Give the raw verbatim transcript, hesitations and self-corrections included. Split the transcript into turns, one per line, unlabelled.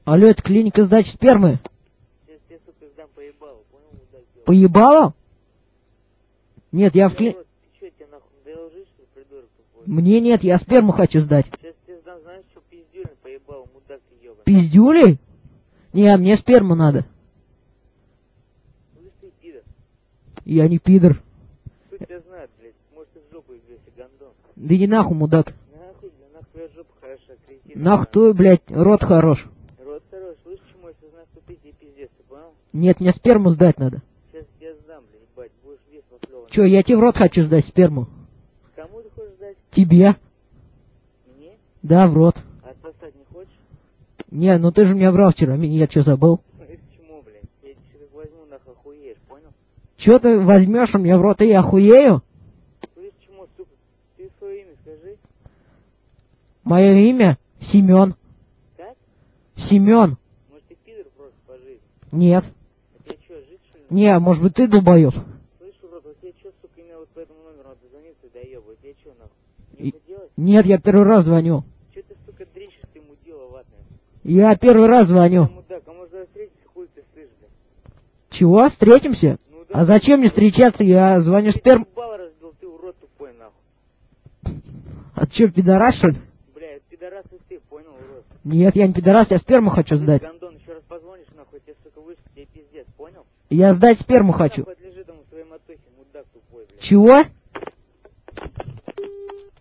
Алло, это клиника сдачи спермы.
Сейчас тебе, сука, сдам поебало, понял, мудак?
Поебало? Нет, я в кли...
Ты чё, тебе нахуй надоело жить, что ли, придурок тупой?
Мне нет, я сперму хочу сдать.
Сейчас тебе сдам, знаешь, что пиздюлин поебал, мудак ты ёбаный.
Пиздюли? Не, мне сперму надо.
Слышь ты, пидор.
Я не пидор.
Кто тебя знает, блядь? Может, ты в жопу играйся, гандон.
Да иди нахуй, мудак.
Нахуй, да нахуй твоя жопа хороша, кретин.
Нахуй твой, блядь, рот хорош.
Рот хорош, слышь, чему, если знаешь, что ты тебе пиздец, ты понял?
Нет, мне сперму сдать надо.
Сейчас тебе сдам, блядь, ебать, будешь весь поплёван.
Чё, я тебе в рот хочу сдать сперму.
Кому ты хочешь сдать?
Тебе?
Мне?
Да, в рот.
А отсосать не хочешь?
Не, ну ты же меня брал вчера, я что, забыл?
Это чему, блядь? Я тебе как возьму, нахуй охуеешь, понял?
Чё ты возьмешь у меня в рот, и я охуею?
Слышь, чему, сука, ты свое имя скажи.
Мое имя Семен.
Как?
Семен.
Может, ты пидор просто по жизни?
Нет.
А тебе что, жить, что ли?
Не, может быть, ты долбоёб.
Слышь, урод, вот тебе что, сука, именно вот по этому номеру надо звонить, ты доёбывай, тебе что, нахуй? Нехуй делать?
Нет, я первый раз звоню.
Че ты, сука, дрищешь, ты мудила ватная?
Я первый раз
Да,
звоню.
мудак, а может, даже встретиться, хуй ты слышь, блядь?
Чего? Встретимся?
Ну да.
А зачем мне встречаться? Я звоню
Ты
сперм...
ебало разбил, ты урод тупой, нахуй.
А чё, пидорас, что ли?
Бля, пидорас и ты, понял, урод?
Нет, я не пидорас, я сперму хочу
Слышь,
сдать.
гандон, еще раз позвонишь, нахуй, тебе, сука, вышку, тебе пиздец, понял?
Я сдать сперму хочу.
Нахуй отлежи там в своей мотохе, мудак тупой, блядь.
Чего?